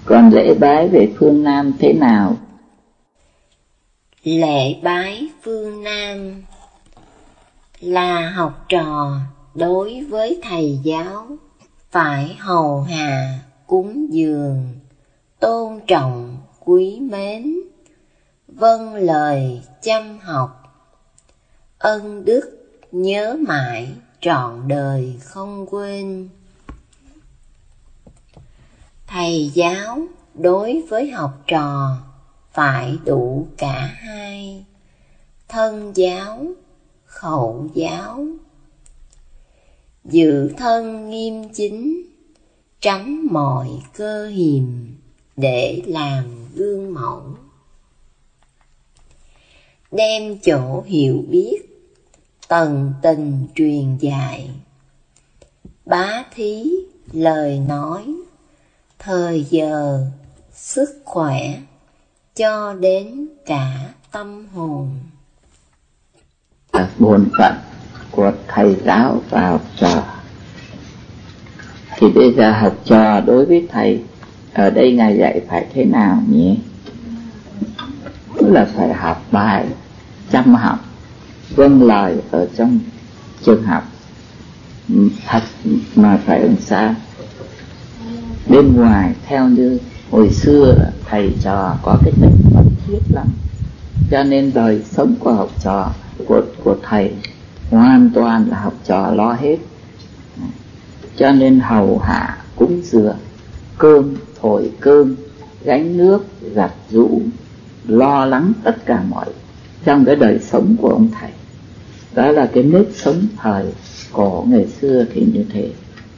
Còn lễ bái về phương Nam thế nào? Lễ bái phương Nam là học trò đối với thầy giáo phải hầu hạ, cúng dường, tôn trọng, quý mến, vâng lời chăm học, ân đức nhớ mãi trọn đời không quên. Thầy giáo đối với học trò phải đủ cả hai, thân giáo, khẩu giáo. Giữ thân nghiêm chính, tránh mọi cơ hiềm để làm gương mẫu. Đem chỗ hiểu biết, tận tình truyền dạy, bá thí lời nói, thời giờ, sức khỏe, cho đến cả tâm hồn. Bổn phận của thầy giáo và học trò. Thì bây giờ học trò đối với thầy, ở đây Ngài dạy phải thế nào nhỉ? Tức là phải học bài, chăm học, vâng lời ở trong trường học. Thật mà phải làm sao? Bên ngoài theo như hồi xưa thầy trò có cái tình mật thiết lắm, cho nên đời sống của học trò của thầy hoàn toàn là học trò lo hết. Cho nên hầu hạ, cúng dường, cơm, thổi cơm, gánh nước, giặt giũ, lo lắng tất cả mọi trong cái đời sống của ông thầy. Đó là cái nếp sống thời cổ ngày xưa thì như thế.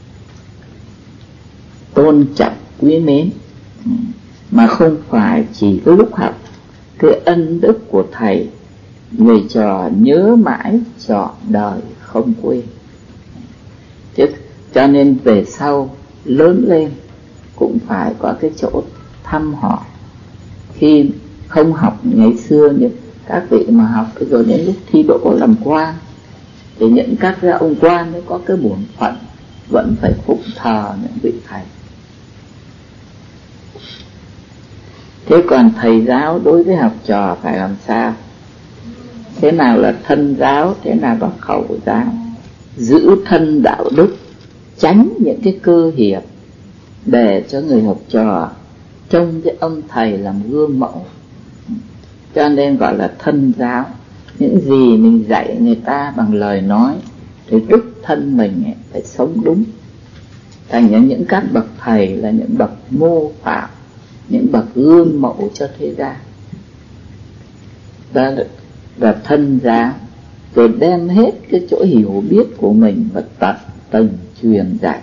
Tôn trọng, quý mến, mà không phải chỉ có lúc học. Cái ân đức của thầy người trò nhớ mãi trọn đời không quên. Cho nên về sau lớn lên cũng phải có cái chỗ thăm hỏi. Khi không học ngày xưa như các vị mà học rồi đến lúc thi đỗ làm quan thì những các ông quan mới có cái bổn phận vẫn phải phụng thờ những vị thầy. Thế còn thầy giáo đối với học trò phải làm sao? Thế nào là thân giáo, thế nào là khẩu giáo? Giữ thân đạo đức, tránh những cái cơ hiệp để cho người học trò trông cái ông thầy làm gương mẫu. Cho nên gọi là thân giáo. Những gì mình dạy người ta bằng lời nói thì đích thân mình phải sống đúng. Thành ra những các bậc thầy là những bậc mô phạm, những bậc gương mẫu cho thế gian. Đó là thân giáo. Rồi đem hết cái chỗ hiểu biết của mình và tận tình truyền dạy,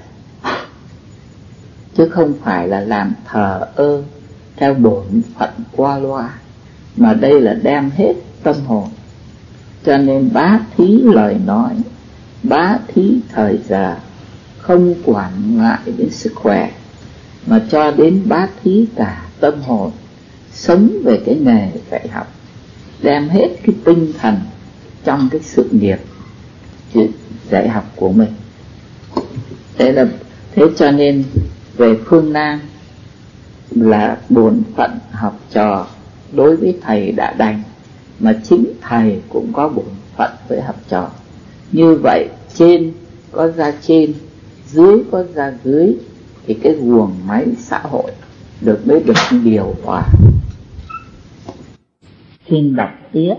chứ không phải là làm thờ ơ theo bổn phận qua loa, mà đây là đem hết tâm hồn. Cho nên bá thí lời nói, bá thí thời giờ, không quản ngại đến sức khỏe, mà cho đến bá thí cả tâm hồn, sống về cái nghề dạy học, đem hết cái tinh thần trong cái sự nghiệp dạy học của mình. Thế cho nên về phương Nam là bổn phận học trò đối với thầy đã đành, mà chính thầy cũng có bổn phận với học trò. Như vậy trên có ra trên, dưới có ra dưới, thì cái guồng máy xã hội mới được điều hòa. Xin đọc tiếp.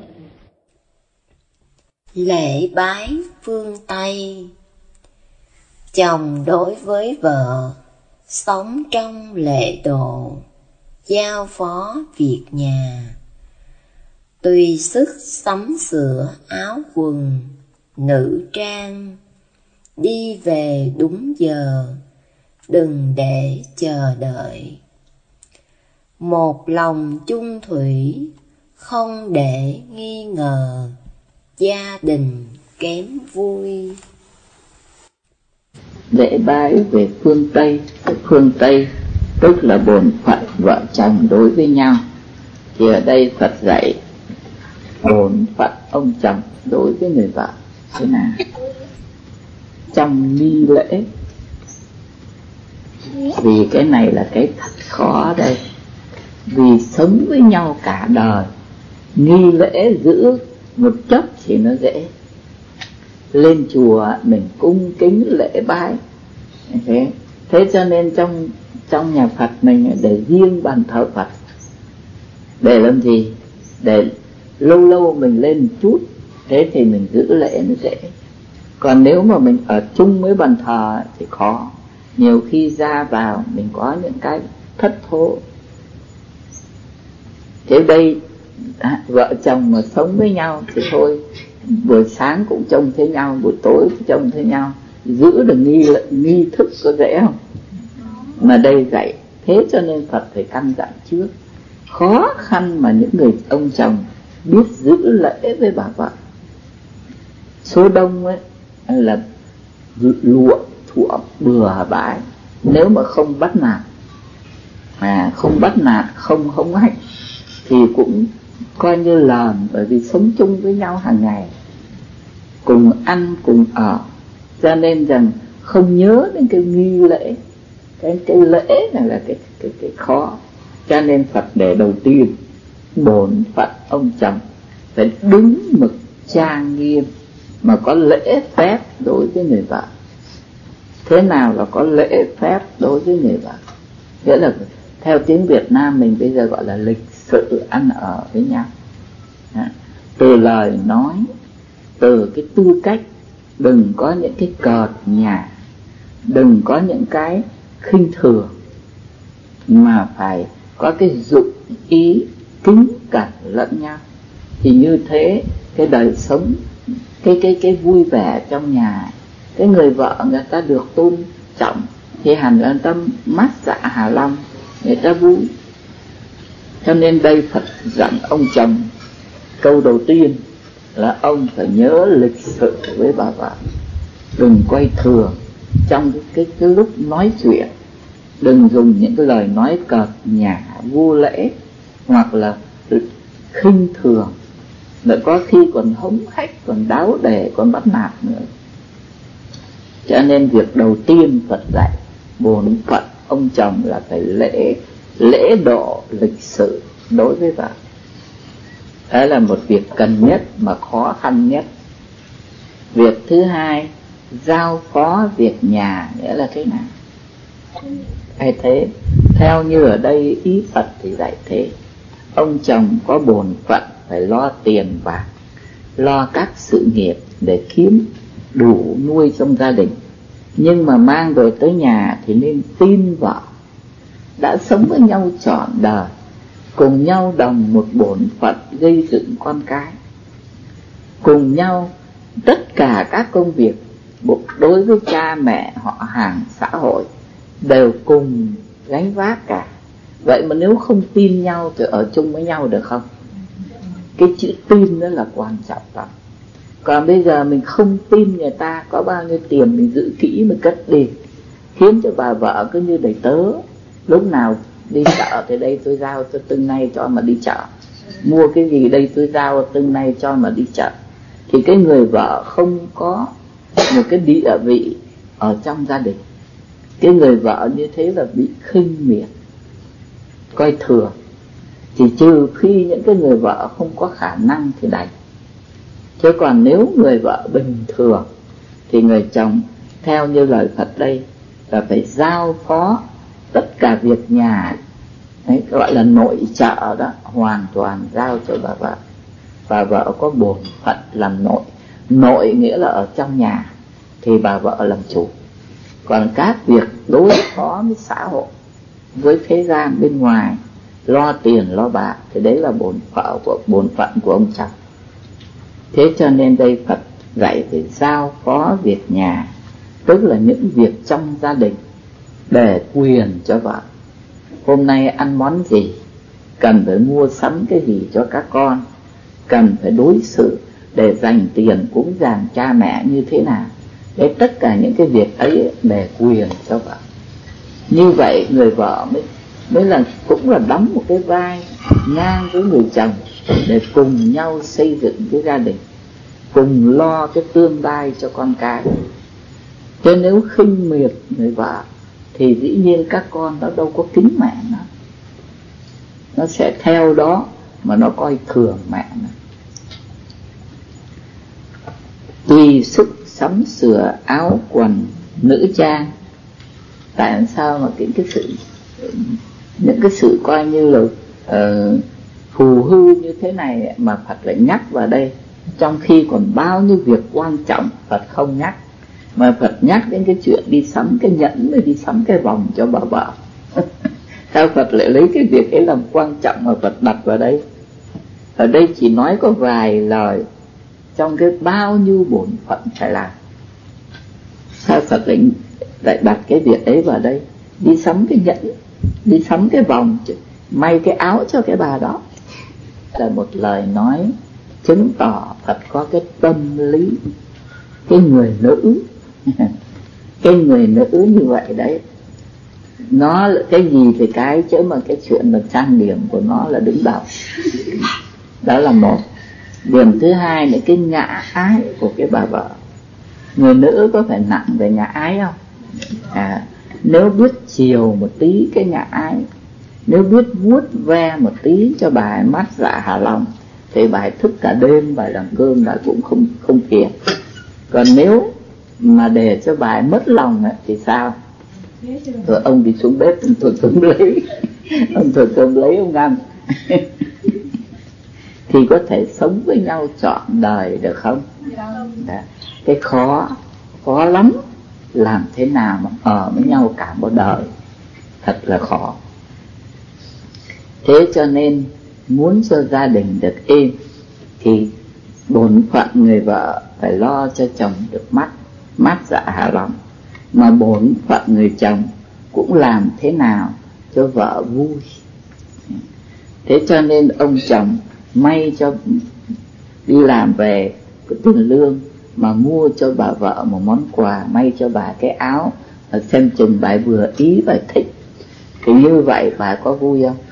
Lễ bái phương Tây. Chồng đối với vợ sống trong lễ độ, giao phó việc nhà, tùy sức sắm sửa áo quần, nữ trang, đi về đúng giờ, đừng để chờ đợi. Một lòng chung thủy, không để nghi ngờ, gia đình kém vui. Lễ bái về phương Tây. Phương Tây tức là bổn phận vợ chồng đối với nhau. Thì ở đây Phật dạy bổn phận ông chồng đối với người vợ thế nào? Trong nghi lễ Vì cái này là cái thật khó đây. Vì sống với nhau cả đời, nghi lễ giữ một chút thì nó dễ. Lên chùa mình cung kính lễ bái, thế cho nên trong nhà Phật mình để riêng bàn thờ Phật. Để làm gì? Để lâu lâu mình lên một chút, thế thì mình giữ lễ nó dễ. Còn nếu mà mình ở chung với bàn thờ thì khó. Nhiều khi ra vào mình có những cái thất thố. Thế đây vợ chồng mà sống với nhau thì thôi, buổi sáng cũng trông thấy nhau, buổi tối cũng trông thấy nhau, giữ được nghi thức có dễ không? Mà đây dạy. Thế cho nên Phật phải căn dặn trước. Khó khăn mà những người ông chồng biết giữ lễ với bà vợ. Số đông ấy là lụa thuở bừa bãi, nếu mà không bắt nạt, không hống hách thì cũng coi như lờn. Bởi vì sống chung với nhau hàng ngày, cùng ăn cùng ở, cho nên rằng không nhớ đến cái nghi lễ. Cái lễ này là cái khó. Cho nên Phật để đầu tiên bổn phận ông chồng phải đúng mực trang nghiêm, mà có lễ phép đối với người vợ. Thế nào là có lễ phép đối với người vợ? Nghĩa là theo tiếng Việt Nam mình bây giờ gọi là lịch sự ăn ở với nhau. Từ lời nói, từ cái tư cách, đừng có những cái cợt nhả, đừng có những cái khinh thường, mà phải có cái dụng ý kính cẩn lẫn nhau. Thì như thế cái đời sống, cái vui vẻ trong nhà, cái người vợ người ta được tôn trọng thì hẳn là tâm mát dạ hà long, người ta vui. Cho nên đây Phật dặn ông chồng câu đầu tiên là ông phải nhớ lịch sự với bà vợ, đừng quay thường trong cái lúc nói chuyện, đừng dùng những cái lời nói cợt nhả vô lễ hoặc là khinh thường, lại có khi còn hống hách, còn đáo đề, còn bắt nạt nữa. Cho nên việc đầu tiên Phật dạy bổn phận ông chồng là phải lễ độ lịch sự đối với vợ. Đó là một việc cần nhất mà khó khăn nhất. Việc thứ hai, giao phó việc nhà nghĩa là thế nào? Hay thế, theo như ở đây ý Phật thì dạy thế. Ông chồng có bổn phận phải lo tiền bạc, lo các sự nghiệp để kiếm đủ nuôi trong gia đình. Nhưng mà mang rồi tới nhà thì nên tin vợ. Đã sống với nhau trọn đời, cùng nhau đồng một bổn phận gây dựng con cái, cùng nhau tất cả các công việc đối với cha mẹ, họ hàng, xã hội đều cùng gánh vác cả. Vậy mà nếu không tin nhau thì ở chung với nhau được không? Cái chữ tin đó là quan trọng lắm. Còn bây giờ mình không tin người ta, có bao nhiêu tiền mình giữ kỹ mà cất đi, khiến cho bà vợ cứ như đầy tớ. Lúc nào đi chợ thì đây tôi giao cho từng này cho mà đi chợ, mua cái gì đây tôi giao từng này cho mà đi chợ. Thì cái người vợ không có một cái địa vị ở trong gia đình. Cái người vợ như thế là bị khinh miệt, coi thường. Chỉ trừ khi những cái người vợ không có khả năng thì đành. Chứ còn nếu người vợ bình thường thì người chồng theo như lời Phật đây là phải giao phó tất cả việc nhà. Đấy, gọi là nội trợ đó, hoàn toàn giao cho bà vợ. Bà vợ có bổn phận làm nội. Nội nghĩa là ở trong nhà thì bà vợ làm chủ. Còn các việc đối phó với xã hội, với thế gian bên ngoài, lo tiền lo bạc thì đấy là bổn phận của ông chồng. Thế cho nên đây Phật dạy phải giao phó việc nhà, tức là những việc trong gia đình, để quyền cho vợ. Hôm nay ăn món gì, cần phải mua sắm cái gì cho các con, cần phải đối xử để dành tiền cúng dường cha mẹ như thế nào. Để tất cả những cái việc ấy để quyền cho vợ. Như vậy người vợ mới là cũng là đóng một cái vai ngang với người chồng, để cùng nhau xây dựng cái gia đình, cùng lo cái tương lai cho con cái. Chứ nếu khinh miệt người vợ thì dĩ nhiên các con nó đâu có kính mẹ nó sẽ theo đó mà nó coi thường mẹ nó. Tùy sức sắm sửa áo quần nữ trang. Tại sao mà những cái sự coi như là phù hư như thế này mà Phật lại nhắc vào đây, trong khi còn bao nhiêu việc quan trọng Phật không nhắc, mà Phật nhắc đến cái chuyện đi sắm cái nhẫn mới đi sắm cái vòng cho bà vợ. Sao Phật lại lấy cái việc ấy làm quan trọng mà Phật đặt vào đây? Ở đây chỉ nói có vài lời trong cái bao nhiêu bổn phận phải làm. Sao Phật lại đặt cái việc ấy vào đây? Đi sắm cái nhẫn, đi sắm cái vòng, may cái áo cho cái bà đó, là một lời nói chứng tỏ Phật có cái tâm lý cái người nữ. Cái người nữ như vậy đấy, nó là cái gì thì cái, chứ mà cái chuyện mà trang điểm của nó là đứng đầu. Đó là một. Điểm thứ hai là cái nhã ái của cái bà vợ. Người nữ có phải nặng về nhã ái không? Nếu biết chiều một tí cái nhã ái, nếu biết vuốt ve một tí cho bà ấy mát dạ hài lòng, thì bà ấy thức cả đêm, bà ấy làm cơm đã cũng không kịp. Còn nếu mà để cho bà ấy mất lòng ấy, thì sao? Rồi ông đi xuống bếp, ông thổi cơm lấy, ông ăn. Thì có thể sống với nhau trọn đời được không? Cái khó lắm. Làm thế nào mà ở với nhau cả một đời, thật là khó. Thế cho nên muốn cho gia đình được êm thì bổn phận người vợ phải lo cho chồng được mát dạ hài lòng, mà bổn phận người chồng cũng làm thế nào cho vợ vui. Thế cho nên ông chồng may cho đi làm về cái tiền lương mà mua cho bà vợ một món quà, may cho bà cái áo, xem chừng bà vừa ý và thích, thì như vậy bà có vui không?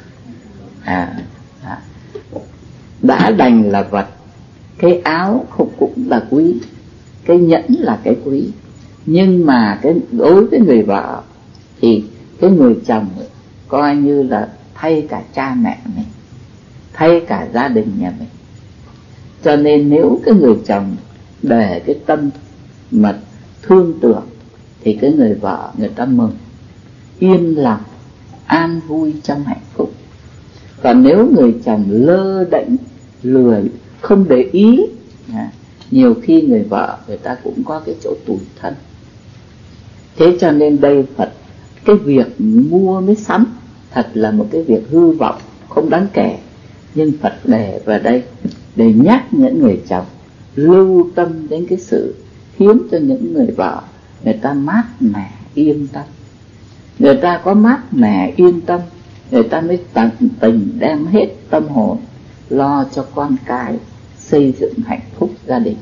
Đã đành là vật, cái áo không cũng là quý, cái nhẫn là cái quý, nhưng mà đối với người vợ thì cái người chồng coi như là thay cả cha mẹ mình, thay cả gia đình nhà mình. Cho nên nếu cái người chồng để cái tâm mà thương tưởng thì cái người vợ người ta mừng, yên lòng, an vui trong hạnh phúc. Còn nếu người chồng lơ đễnh, lười, không để ý, nhiều khi người vợ người ta cũng có cái chỗ tủi thân. Thế cho nên đây Phật, cái việc mua mới sắm thật là một cái việc hư vọng, không đáng kể. Nhưng Phật để vào đây để nhắc những người chồng lưu tâm đến cái sự khiến cho những người vợ người ta mát mẻ yên tâm. Người ta có mát mẻ yên tâm, người ta mới tận tình đem hết tâm hồn lo cho con cái, xây dựng hạnh phúc gia đình.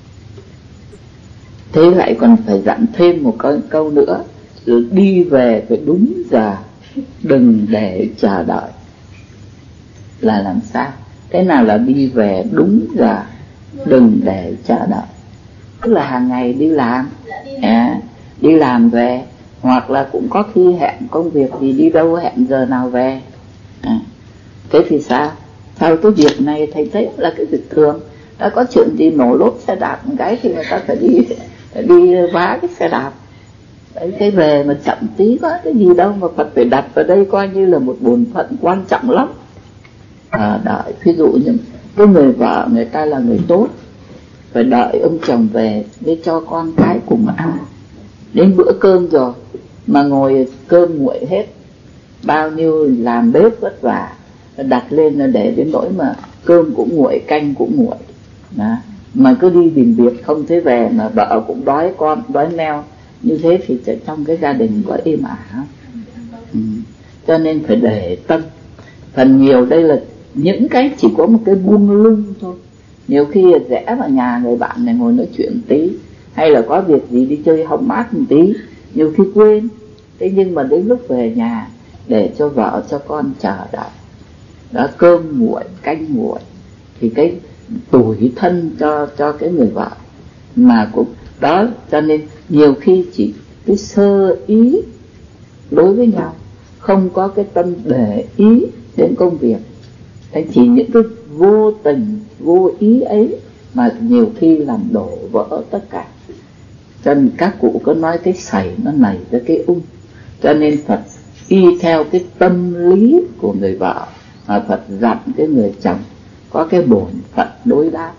Thế lại còn phải dặn thêm một câu nữa, rồi đi về phải đúng giờ, đừng để chờ đợi. Là làm sao? Thế nào là đi về đúng giờ, đừng để chờ đợi? Tức là hàng ngày đi làm, đi làm về, hoặc là cũng có khi hẹn công việc gì đi đâu, hẹn giờ nào về. Thế thì sao? Theo cái việc này thầy thấy là cái việc thường. Đã có chuyện gì nổ lốp xe đạp một cái thì người ta phải đi vá cái xe đạp. Đấy, cái về mà chậm tí có cái gì đâu mà Phật phải đặt vào đây coi như là một bổn phận quan trọng lắm. Đợi, ví dụ như cái người vợ người ta là người tốt, phải đợi ông chồng về để cho con cái cùng ăn. Đến bữa cơm rồi mà ngồi cơm nguội hết, bao nhiêu làm bếp vất vả, đặt lên là để đến nỗi mà cơm cũng nguội, canh cũng nguội. Mà cứ đi tìm việc không thấy về, mà vợ cũng đói, con đói neo, như thế thì trong cái gia đình có êm ả không? Cho nên phải để tâm. Phần nhiều đây là những cái chỉ có một cái buông lung thôi. Nhiều khi rẽ vào nhà người bạn này ngồi nói chuyện tí, hay là có việc gì đi chơi hóng mát một tí, nhiều khi quên. Thế nhưng mà đến lúc về nhà để cho vợ cho con chờ đợi, đó, cơm nguội, canh nguội, thì cái tủi thân cho cái người vợ. Mà cũng đó, cho nên nhiều khi chỉ cái sơ ý đối với nhau, không có cái tâm để ý đến công việc. Thế chỉ những cái vô tình, vô ý ấy mà nhiều khi làm đổ vỡ tất cả. Cho nên các cụ có nói cái sảy nó nảy ra cái ung. Cho nên Phật y theo cái tâm lý của người vợ mà Phật dặn cái người chồng có cái bổn phận đối đáp.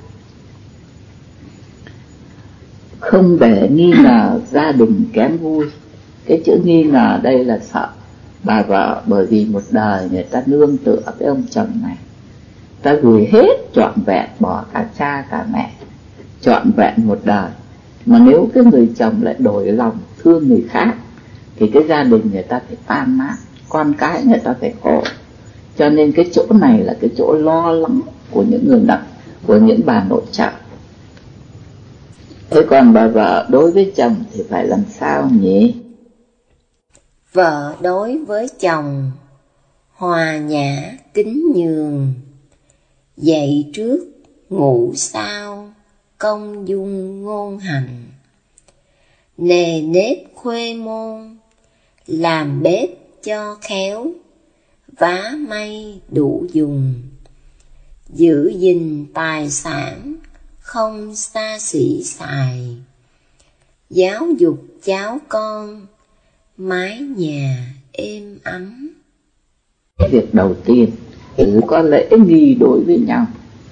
Không để nghi ngờ gia đình kém vui. Cái chữ nghi ngờ đây là sợ bà vợ, bởi vì một đời người ta nương tựa với ông chồng này, ta gửi hết trọn vẹn, bỏ cả cha cả mẹ trọn vẹn một đời, mà nếu cái người chồng lại đổi lòng thương người khác thì cái gia đình người ta phải tan nát, con cái người ta phải khổ. Cho nên cái chỗ này là cái chỗ lo lắng của những người nặng, của những bà nội trợ. Thế còn bà vợ đối với chồng thì phải làm sao nhỉ? Vợ đối với chồng hòa nhã kính nhường, dậy trước ngủ sau công dung ngôn hành, nề nếp khuê môn làm bếp cho khéo, vá may đủ dùng, giữ gìn tài sản không xa xỉ xài, giáo dục cháu con mái nhà êm ấm. Việc đầu tiên có lễ nghi đối với nhau,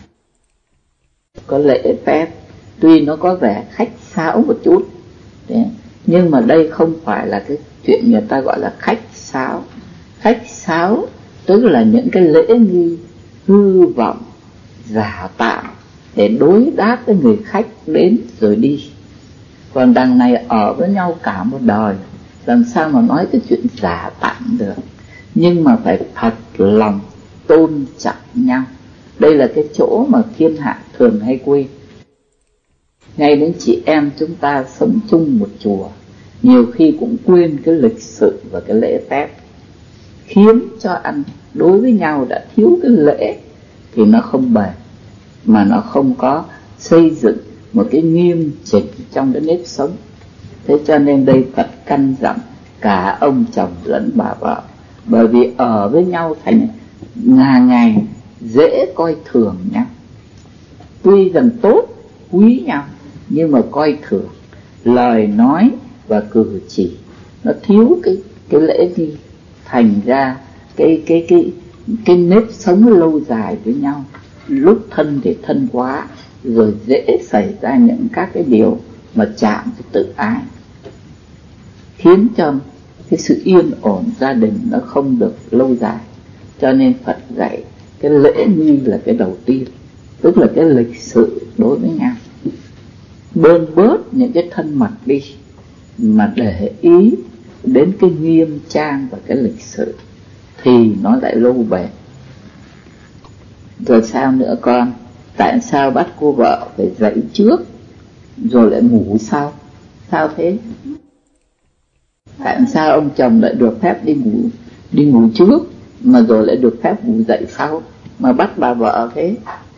có lễ phép, tuy nó có vẻ khách sáo một chút nhưng mà đây không phải là cái chuyện người ta gọi là khách sáo. Khách sáo tức là những cái lễ nghi hư vọng, giả tạo để đối đáp với người khách đến rồi đi. Còn đằng này ở với nhau cả một đời, làm sao mà nói cái chuyện giả tạm được. Nhưng mà phải thật lòng tôn trọng nhau. Đây là cái chỗ mà thiên hạ thường hay quên. Ngay đến chị em chúng ta sống chung một chùa, nhiều khi cũng quên cái lịch sự và cái lễ phép, khiến cho ăn đối với nhau đã thiếu cái lễ thì nó không bền, mà nó không có xây dựng một cái nghiêm chỉnh trong cái nếp sống. Thế cho nên đây Phật căn dặn cả ông chồng lẫn bà vợ, bởi vì ở với nhau thành ngày dễ coi thường nhau. Tuy rằng tốt, quý nhau, nhưng mà coi thường lời nói và cử chỉ nó thiếu cái lễ nghi, thành ra cái nếp sống lâu dài với nhau, lúc thân thì thân quá, rồi dễ xảy ra những các cái điều mà chạm cái tự ái, khiến cho cái sự yên ổn gia đình nó không được lâu dài. Cho nên Phật dạy cái lễ nghi là cái đầu tiên, tức là cái lịch sự đối với nhau. Bớn bớt những cái thân mật đi, mà để ý đến cái nghiêm trang và cái lịch sự thì nó lại lâu bền. Rồi sao nữa con? Tại sao bắt cô vợ phải dậy trước rồi lại ngủ sau? Sao thế? Tại sao ông chồng lại được phép đi ngủ trước mà rồi lại được phép ngủ dậy sau, mà bắt bà vợ thế?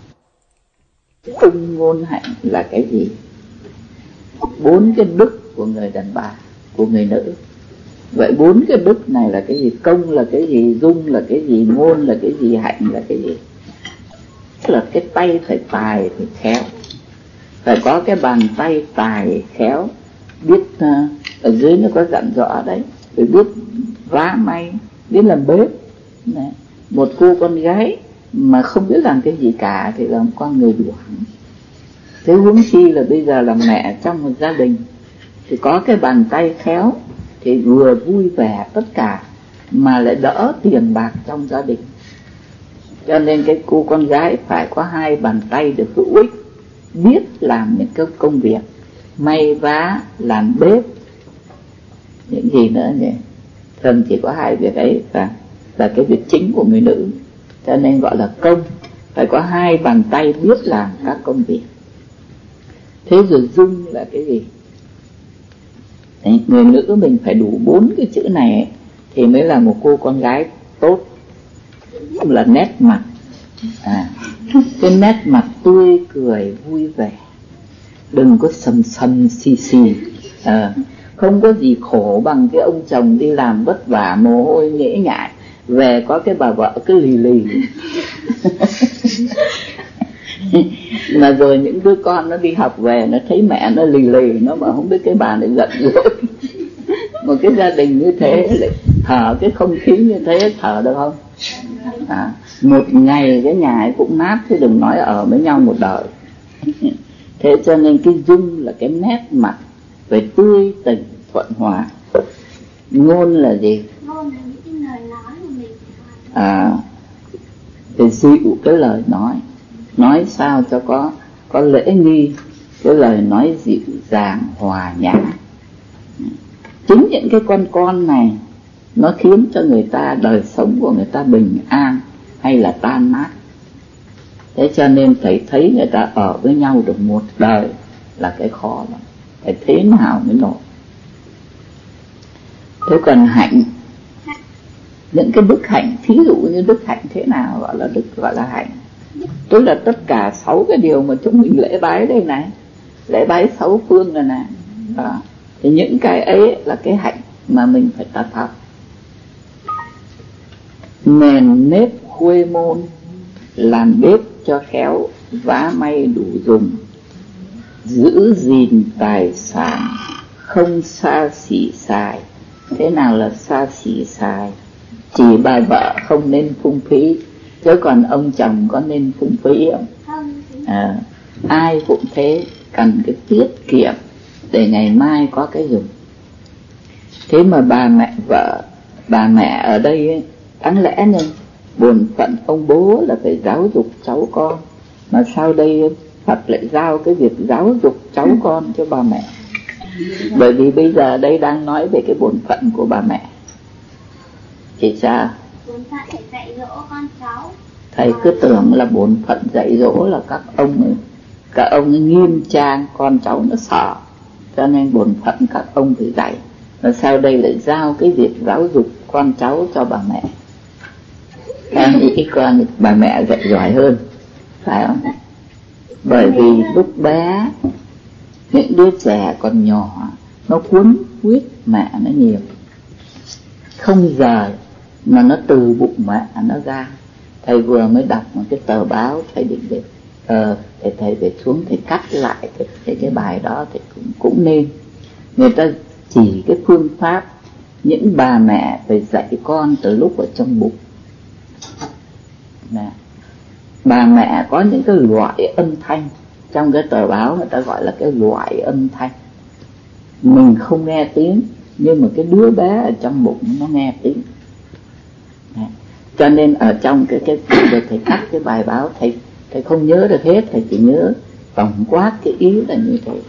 Ung ngôn hạnh là cái gì? 4 cái đức của người đàn bà, của người nữ. Vậy 4 cái đức này là cái gì? Công là cái gì? Dung là cái gì? Ngôn là cái gì? Hạnh là cái gì? Tức là cái tay phải tài, phải khéo, phải có cái bàn tay tài khéo, biết ở dưới nó có dặn rõ đấy, phải biết vá may, biết làm bếp. Đấy. Một cô con gái mà không biết làm cái gì cả thì làm con người đuổi. Thế huống chi là bây giờ làm mẹ trong một gia đình thì có cái bàn tay khéo thì vừa vui vẻ tất cả mà lại đỡ tiền bạc trong gia đình. Cho nên cái cô con gái phải có 2 bàn tay được hữu ích, biết làm những cái công việc may vá, làm bếp, những gì nữa nhỉ? Thường chỉ có 2 việc ấy và là cái việc chính của người nữ, cho nên gọi là công. Phải có 2 bàn tay biết làm các công việc. Thế rồi dung là cái gì? Đấy, người nữ mình phải đủ 4 cái chữ này ấy, thì mới là một cô con gái tốt. Là nét mặt, cái nét mặt tươi cười vui vẻ, đừng có sầm sầm xì xì, Không có gì khổ bằng cái ông chồng đi làm vất vả mồ hôi nhễ nhại, về có cái bà vợ cứ lì lì. Mà rồi những đứa con nó đi học về, nó thấy mẹ nó lì lì, nó mà không biết cái bà này giận dỗi. Một cái gia đình như thế lại thở cái không khí như thế, thở được không? Một ngày cái nhà ấy cũng nát, chứ đừng nói ở với nhau một đời. Thế cho nên cái dung là cái nét mặt về tươi tỉnh thuận hòa. Ngôn là gì? Ngôn là những cái lời nói của mình. Để dịu cái lời nói sao cho có lễ nghi, cái lời nói dịu dàng hòa nhã. Chính những cái con này nó khiến cho người ta, đời sống của người ta bình an hay là tan nát. Thế cho nên thầy thấy người ta ở với nhau được một đời là cái khó lắm, phải thế nào mới nổi. Thế còn hạnh, những cái đức hạnh, thí dụ như đức hạnh thế nào gọi là đức, gọi là hạnh? Tức là tất cả 6 cái điều mà chúng mình lễ bái đây này, lễ bái 6 phương rồi này. Thì những cái ấy là cái hạnh mà mình phải tập học. Nền nếp khuê môn, làm bếp cho khéo, vá may đủ dùng, giữ gìn tài sản, không xa xỉ xài. Thế nào là xa xỉ xài? Chỉ bà vợ không nên phung phí, chứ còn ông chồng có nên phung phí không? Ai cũng thế, cần cái tiết kiệm để ngày mai có cái dùng. Thế mà bà mẹ ở đây ấy, đáng lẽ nên bổn phận ông bố là phải giáo dục cháu con, mà sau đây Phật lại giao cái việc giáo dục cháu con cho bà mẹ. Bởi vì bây giờ đây đang nói về cái bổn phận của bà mẹ. Thì sao? Bổn phận để dạy dỗ con cháu. Thầy cứ tưởng là bổn phận dạy dỗ là các ông ấy nghiêm trang, con cháu nó sợ, cho nên bổn phận các ông phải dạy. Và sau đây lại giao cái việc giáo dục con cháu cho bà mẹ. Em nghĩ con bà mẹ dạy giỏi hơn, phải không? Bởi vì lúc bé những đứa trẻ còn nhỏ nó cuốn quyết mẹ nó nhiều, không rời mà nó từ bụng mẹ nó ra. Thầy vừa mới đọc một cái tờ báo, thầy định thầy về xuống thầy cắt lại cái bài đó, thì cũng nên người ta chỉ cái phương pháp những bà mẹ phải dạy con từ lúc ở trong bụng. Bà mẹ có những cái loại âm thanh, trong cái tờ báo người ta gọi là cái loại âm thanh. Mình không nghe tiếng, nhưng mà cái đứa bé ở trong bụng nó nghe tiếng. Cho nên ở trong cái thầy cắt cái bài báo, thầy không nhớ được hết, thầy chỉ nhớ tổng quát cái ý là như thế.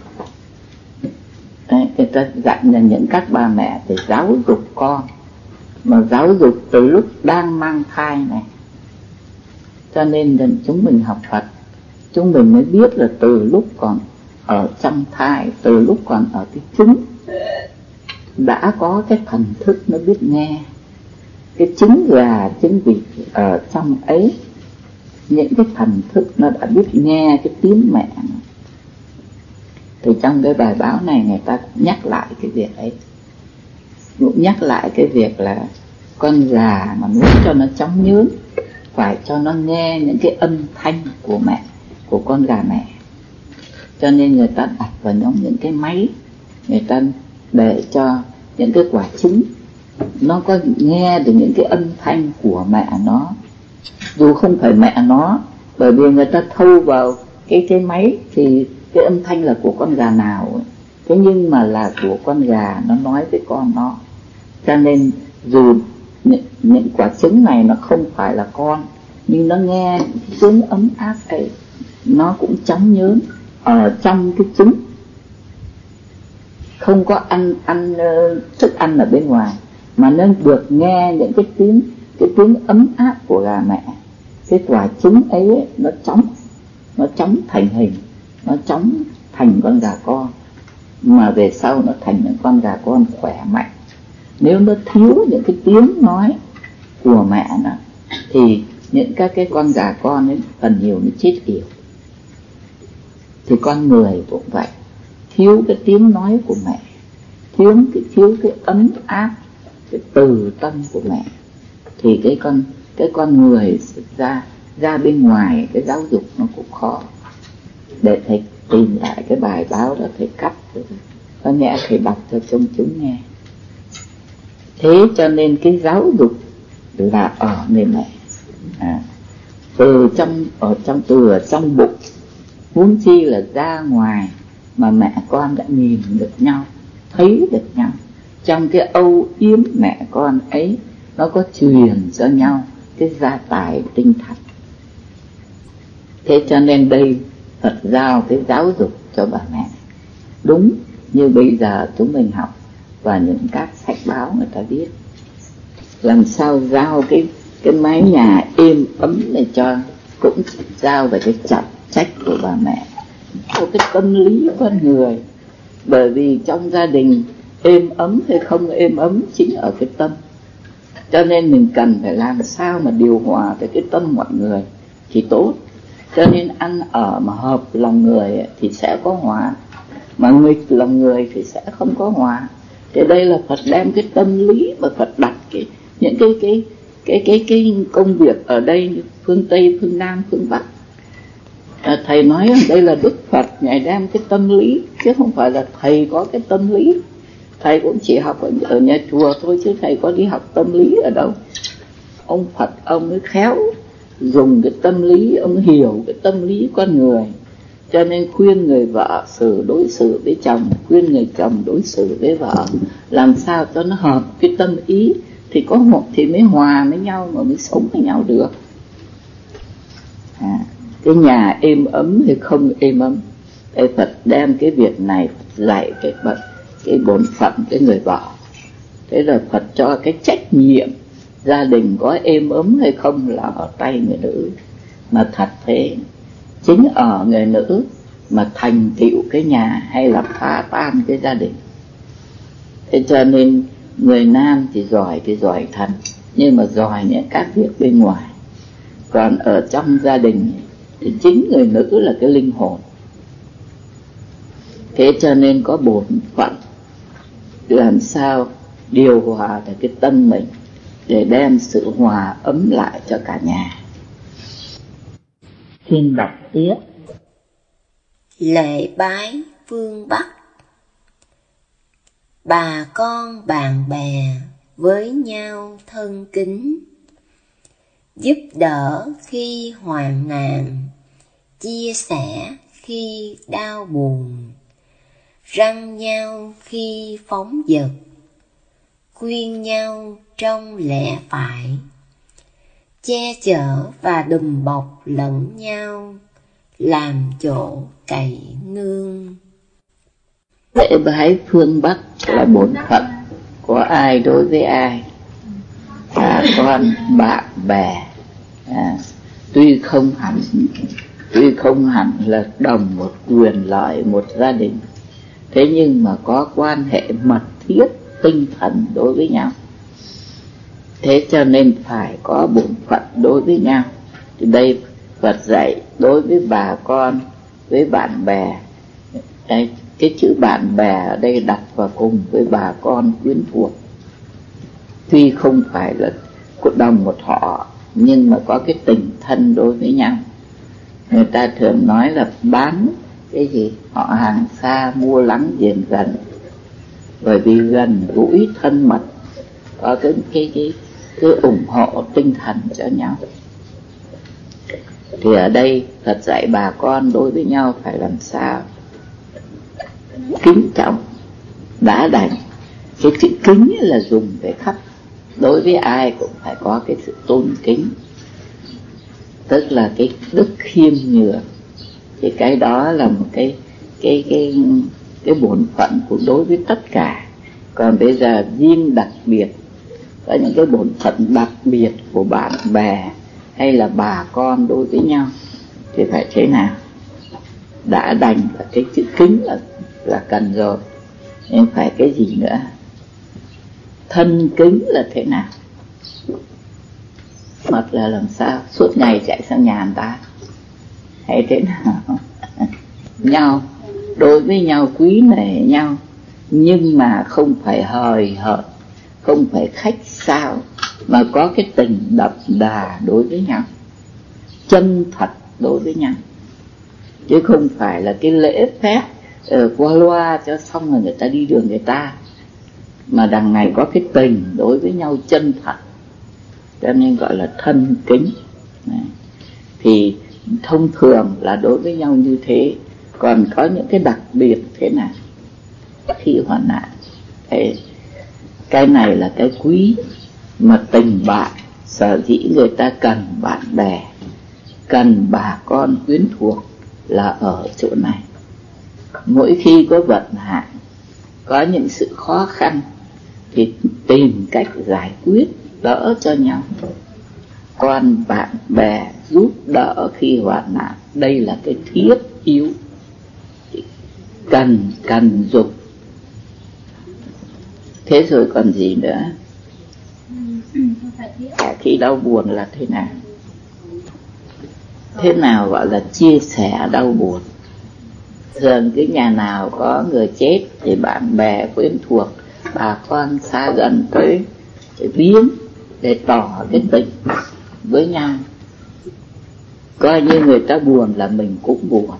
Người ta dặn là những các bà mẹ phải giáo dục con, mà giáo dục từ lúc đang mang thai này. Cho nên là chúng mình học Phật, chúng mình mới biết là từ lúc còn ở trong thai, từ lúc còn ở cái trứng, đã có cái thần thức nó biết nghe. Cái trứng gà, trứng vịt ở trong ấy, những cái thần thức nó đã biết nghe cái tiếng mẹ. Thì trong cái bài báo này người ta cũng nhắc lại cái việc ấy, cũng nhắc lại cái việc là con gà mà muốn cho nó chóng nhớn phải cho nó nghe những cái âm thanh của mẹ, của con gà mẹ. Cho nên người ta đặt vào những cái máy, người ta để cho những cái quả trứng nó có nghe được những cái âm thanh của mẹ nó, dù không phải mẹ nó, bởi vì người ta thâu vào cái máy thì cái âm thanh là của con gà nào ấy. Thế nhưng mà là của con gà, nó nói với con nó. Cho nên dù những quả trứng này nó không phải là con, nhưng nó nghe tiếng ấm áp ấy, nó cũng chóng nhớn ở trong cái trứng. Không có ăn thức ăn ở bên ngoài, mà nó được nghe những cái tiếng ấm áp của gà mẹ. Cái quả trứng ấy nó chóng thành hình, nó chóng thành con gà con, mà về sau nó thành những con gà con khỏe mạnh. Nếu nó thiếu những cái tiếng nói của mẹ nó, thì những các cái con gà con ấy phần nhiều nó chết yểu. Thì con người cũng vậy, thiếu cái tiếng nói của mẹ, thiếu cái ấm áp, cái từ tâm của mẹ, thì cái con người ra bên ngoài cái giáo dục nó cũng khó. Để thầy tìm lại cái bài báo đó, thầy cắt có nhẽ thầy đọc cho chúng nghe. Thế cho nên cái giáo dục là ở người mẹ, từ trong bụng, huống chi là ra ngoài mà mẹ con đã nhìn được nhau, thấy được nhau. Trong cái âu yếm mẹ con ấy, nó có truyền cho nhau cái gia tài tinh thần. Thế cho nên đây Phật giao cái giáo dục cho bà mẹ, đúng như bây giờ chúng mình học và những các sách báo người ta viết, làm sao giao cái mái nhà êm ấm này cho, cũng giao về cái trọng trách của bà mẹ, của cái tâm lý con người. Bởi vì trong gia đình êm ấm hay không êm ấm chính ở cái tâm, cho nên mình cần phải làm sao mà điều hòa tới cái tâm mọi người thì tốt. Cho nên ăn ở mà hợp lòng người thì sẽ có hòa, mà nghịch lòng người thì sẽ không có hòa. Thế đây là Phật đem cái tâm lý mà Phật đặt những cái công việc ở đây, phương Tây, phương Nam, phương Bắc. Thầy nói đây là Đức Phật, Ngài đem cái tâm lý, chứ không phải là thầy có cái tâm lý. Thầy cũng chỉ học ở nhà chùa thôi, chứ thầy có đi học tâm lý ở đâu. Ông Phật ông ấy khéo dùng cái tâm lý, ông hiểu cái tâm lý con người, cho nên khuyên người vợ đối xử với chồng, khuyên người chồng đối xử với vợ làm sao cho nó hợp cái tâm ý, thì có một thì mới hòa với nhau mà mới sống với nhau được. Cái nhà êm ấm hay không êm ấm, cái Phật đem cái việc này dạy cái bổn phận cái người vợ. Thế là Phật cho cái trách nhiệm gia đình có êm ấm hay không là ở tay người nữ. Mà thật thế, chính ở người nữ mà thành tựu cái nhà hay là phá tan cái gia đình. Thế cho nên người nam thì giỏi thật, nhưng mà giỏi những các việc bên ngoài. Còn ở trong gia đình thì chính người nữ là cái linh hồn. Thế cho nên có bổn phận làm sao điều hòa được cái tâm mình để đem sự hòa ấm lại cho cả nhà. Xin đọc tiếp. Lễ bái phương Bắc. Bà con bạn bè với nhau thân kính, giúp đỡ khi hoạn nạn, chia sẻ khi đau buồn, răn nhau khi phóng dật, khuyên nhau trong lẽ phải, che chở và đùm bọc lẫn nhau, làm chỗ cậy nương. Lễ bái phương Bắc là bổn phận của ai đối với ai, bà con bạn bè, tuy không hẳn là đồng một quyền lợi một gia đình, thế nhưng mà có quan hệ mật thiết tinh thần đối với nhau. Thế cho nên phải có bổn phận đối với nhau. Thì đây Phật dạy đối với bà con, với bạn bè. Đây, cái chữ bạn bè ở đây đặt vào cùng với bà con quyến thuộc. Tuy không phải là đồng một họ, nhưng mà có cái tình thân đối với nhau. Người ta thường nói là bán cái gì, họ hàng xa mua lắng giềng gần. Bởi vì gần gũi thân mật, có cái ủng hộ tinh thần cho nhau. Thì ở đây Phật dạy bà con đối với nhau phải làm sao kính trọng, đã đành. Cái chữ kính là dùng để khắp, đối với ai cũng phải có cái sự tôn kính, tức là cái đức khiêm nhường. Thì cái đó là một cái bổn phận của đối với tất cả. Còn bây giờ riêng đặc biệt, có những cái bổn phận đặc biệt của bạn bè hay là bà con đối với nhau thì phải thế nào? Đã đành là cái chữ kính là cần rồi, nhưng phải cái gì nữa? Thân kính là thế nào? Hoặc là làm sao suốt ngày chạy sang nhà người ta, hay thế nào? Nhau, đối với nhau quý nể nhau, nhưng mà không phải hời hợt, không phải khách sáo, mà có cái tình đậm đà đối với nhau, chân thật đối với nhau, chứ không phải là cái lễ phép qua loa cho xong rồi người ta đi đường người ta, mà đằng này có cái tình đối với nhau chân thật, cho nên gọi là thân kính. Thì thông thường là đối với nhau như thế. Còn có những cái đặc biệt thế nào khi hoạn nạn, cái này là cái quý mà tình bạn. Sở dĩ người ta cần bạn bè, cần bà con quyến thuộc là ở chỗ này. Mỗi khi có vận hạn, có những sự khó khăn thì tìm cách giải quyết đỡ cho nhau. Còn bạn bè giúp đỡ khi hoạn nạn, đây là cái thiết yếu, cần dùng. Thế rồi còn gì nữa? Khi đau buồn là thế nào? Thế nào gọi là chia sẻ đau buồn? Thường cái nhà nào có người chết thì bạn bè quyến thuộc, bà con xa gần tới để viếng, để tỏ cái tình với nhau. Coi như người ta buồn là mình cũng buồn.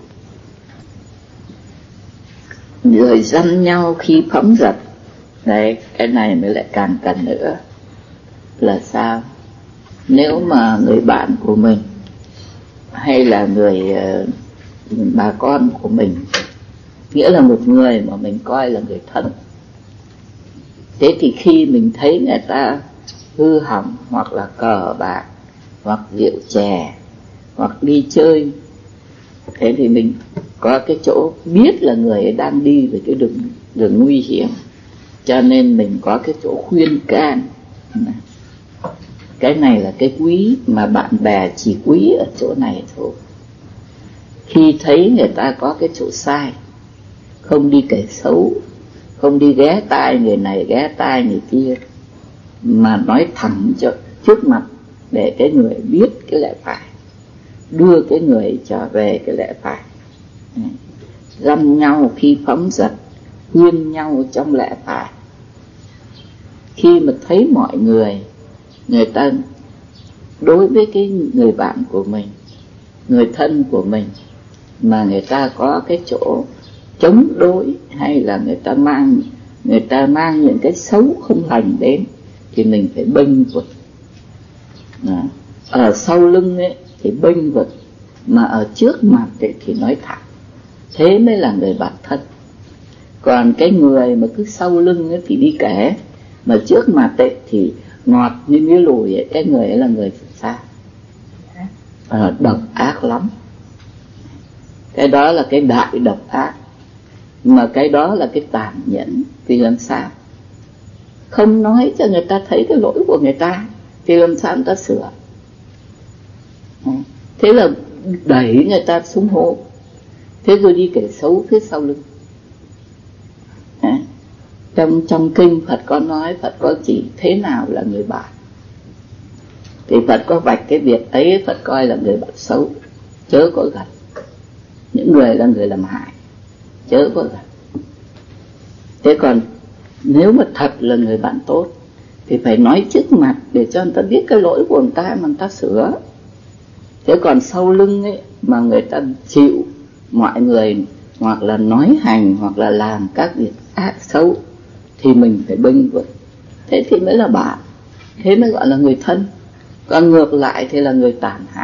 Rồi dăn nhau khi phóng dật. Đấy, cái này mới lại càng cần nữa. Là sao? Nếu mà người bạn của mình hay là người bà con của mình, nghĩa là một người mà mình coi là người thân, thế thì khi mình thấy người ta hư hỏng, hoặc là cờ bạc, hoặc rượu chè, hoặc đi chơi, thế thì mình có cái chỗ biết là người ấy đang đi về cái đường nguy hiểm, cho nên mình có cái chỗ khuyên can. Cái này là cái quý mà bạn bè chỉ quý ở chỗ này thôi. Khi thấy người ta có cái chỗ sai, không đi kể xấu, không đi ghé tai người này ghé tai người kia, mà nói thẳng cho trước mặt để cái người biết cái lẽ phải, đưa cái người trở về cái lẽ phải. Dăm nhau khi phóng dật, khuyên nhau trong lẽ phải. Khi mà thấy mọi người ta đối với cái người bạn của mình, người thân của mình, mà người ta có cái chỗ chống đối, hay là người ta mang những cái xấu không lành đến, thì mình phải bênh vực. Ở sau lưng ấy thì bênh vực, mà ở trước mặt ấy thì nói thẳng. Thế mới là người bạn thân. Còn cái người mà cứ sau lưng ấy thì đi kể, mà trước mặt ấy thì ngọt như mía lùi ấy, cái người ấy là người xa, độc ác lắm. Cái đó là cái đại độc ác, mà cái đó là cái tàn nhẫn. Vì làm sao không nói cho người ta thấy cái lỗi của người ta thì làm sao người ta sửa? Thế là đẩy người ta xuống hố, thế rồi đi kể xấu phía sau lưng. Trong kinh Phật có nói, Phật có chỉ thế nào là người bạn, thì Phật có vạch cái việc ấy. Phật coi là người bạn xấu, chớ có gần. Những người là người làm hại, chớ có gần. Thế còn nếu mà thật là người bạn tốt thì phải nói trước mặt để cho người ta biết cái lỗi của người ta mà người ta sửa. Thế còn sau lưng ấy mà người ta chịu mọi người hoặc là nói hành hoặc là làm các việc ác xấu thì mình phải bênh vực. Thế thì mới là bạn, thế mới gọi là người thân. Còn ngược lại thì là người tàn hại.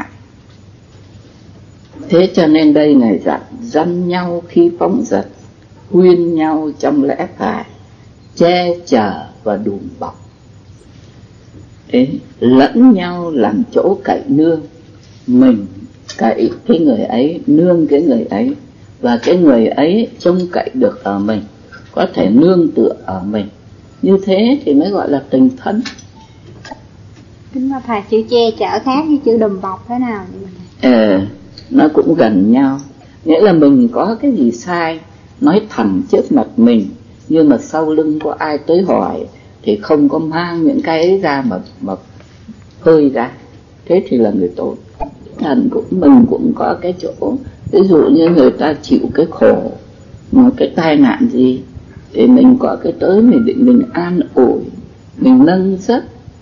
Thế cho nên đây Ngài dặn dăn nhau khi phóng dật, khuyên nhau trong lẽ phải, che chở và đùm bọc. Thế lẫn nhau làm chỗ cậy nương. Mình cậy cái người ấy, nương cái người ấy, và cái người ấy trông cậy được ở mình, có thể nương tựa ở mình. Như thế thì mới gọi là tình thân. Kính mà thầy, chữ che chở khác với chữ đùm bọc thế nào? Nó cũng gần nhau. Nghĩa là mình có cái gì sai nói thẳng trước mặt mình, nhưng mà sau lưng có ai tới hỏi thì không có mang những cái ấy ra mà hơi ra. Thế thì là người tốt. Mình cũng có cái chỗ, ví dụ như người ta chịu cái khổ, một cái tai nạn gì, Thì mình có cái tới mình an ủi, mình nâng giấc,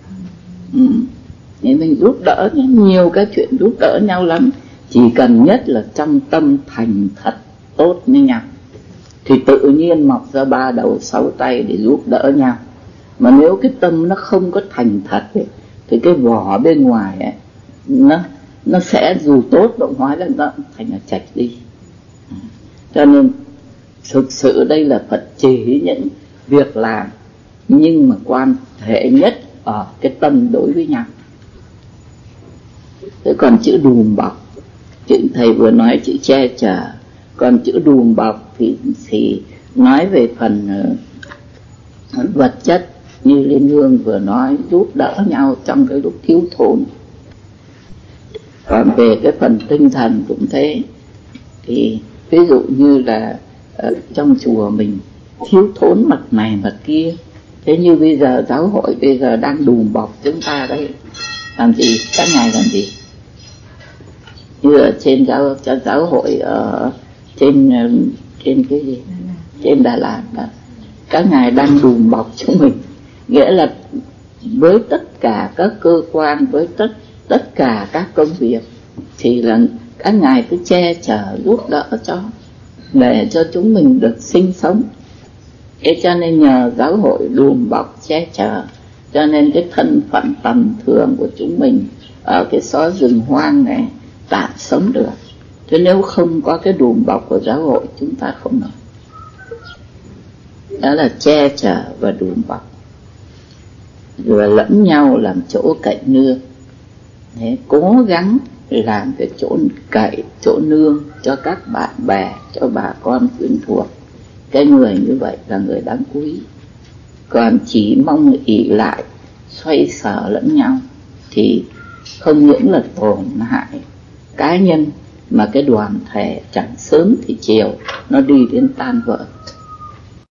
thì mình giúp đỡ nhé. Nhiều cái chuyện giúp đỡ nhau lắm. Chỉ cần nhất là trong tâm thành thật tốt với nhau thì tự nhiên mọc ra 3 đầu 6 tay để giúp đỡ nhau. Mà nếu cái tâm nó không có thành thật ấy, thì cái vỏ bên ngoài ấy, nó sẽ dù tốt động hóa lên nó thành là chạch đi. Cho nên thực sự đây là Phật chỉ những việc làm, nhưng mà quan hệ nhất ở cái tâm đối với nhau. Thế còn chữ đùm bọc, chữ thầy vừa nói chữ che chở, còn chữ đùm bọc thì nói về phần vật chất, như Liên Hương vừa nói, giúp đỡ nhau trong cái lúc thiếu thốn. Còn về cái phần tinh thần cũng thế. Thì ví dụ như là trong chùa mình thiếu thốn mặt này mặt kia, thế như bây giờ giáo hội bây giờ đang đùm bọc chúng ta đấy, làm gì? Các ngài làm gì? Như ở trên giáo hội ở trên cái gì? Trên Đà Lạt đó, các ngài đang đùm bọc chúng mình. Nghĩa là với tất cả các cơ quan, với tất cả các công việc thì là các ngài cứ che chở giúp đỡ để cho chúng mình được sinh sống. Thế cho nên nhờ giáo hội đùm bọc che chở, cho nên cái thân phận tầm thường của chúng mình ở cái xó rừng hoang này tạm sống được. Chứ nếu không có cái đùm bọc của giáo hội chúng ta không nổi. Đó là che chở và đùm bọc, rồi lẫn nhau làm chỗ cậy nương. Thế cố gắng làm cái chỗ cậy, chỗ nương cho các bạn bè, cho bà con quyến thuộc. Cái người như vậy là người đáng quý. Còn chỉ mong ỷ lại, xoay sở lẫn nhau thì không những là tổn hại cá nhân, mà cái đoàn thể chẳng sớm thì chiều nó đi đến tan vỡ.